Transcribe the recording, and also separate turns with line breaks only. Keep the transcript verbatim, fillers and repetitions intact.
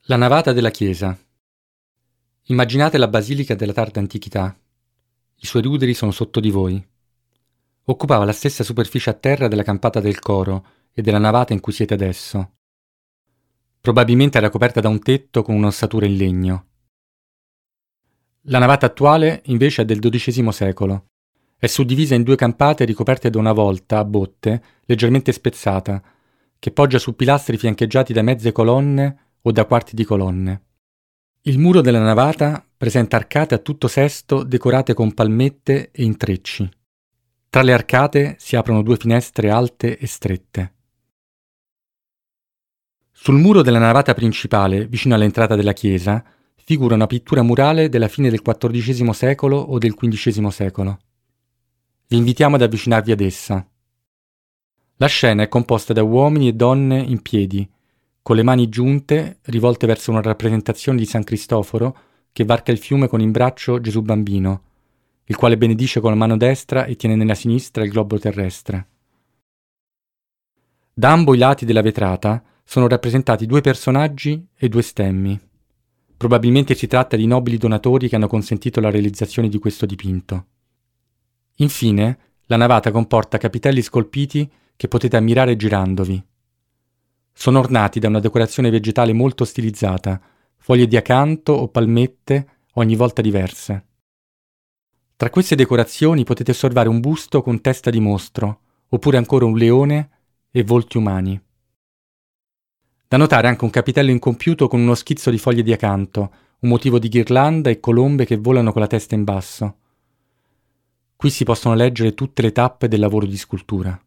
La navata della chiesa. Immaginate la basilica della tarda antichità. I suoi ruderi sono sotto di voi. Occupava la stessa superficie a terra della campata del coro e della navata in cui siete adesso. Probabilmente era coperta da un tetto con un'ossatura in legno. La navata attuale invece è del dodicesimo secolo. È suddivisa in due campate ricoperte da una volta a botte leggermente spezzata, che poggia su pilastri fiancheggiati da mezze colonne o da quarti di colonne. Il muro della navata presenta arcate a tutto sesto decorate con palmette e intrecci. Tra le arcate si aprono due finestre alte e strette. Sul muro della navata principale, vicino all'entrata della chiesa, figura una pittura murale della fine del quattordicesimo secolo o del quindicesimo secolo. Vi invitiamo ad avvicinarvi ad essa. La scena è composta da uomini e donne in piedi, con le mani giunte, rivolte verso una rappresentazione di San Cristoforo che varca il fiume con in braccio Gesù Bambino, il quale benedice con la mano destra e tiene nella sinistra il globo terrestre. Da ambo i lati della vetrata sono rappresentati due personaggi e due stemmi. Probabilmente si tratta di nobili donatori che hanno consentito la realizzazione di questo dipinto. Infine, la navata comporta capitelli scolpiti che potete ammirare girandovi. Sono ornati da una decorazione vegetale molto stilizzata, foglie di acanto o palmette ogni volta diverse. Tra queste decorazioni potete osservare un busto con testa di mostro, oppure ancora un leone e volti umani. Da notare anche un capitello incompiuto con uno schizzo di foglie di acanto, un motivo di ghirlanda e colombe che volano con la testa in basso. Qui si possono leggere tutte le tappe del lavoro di scultura.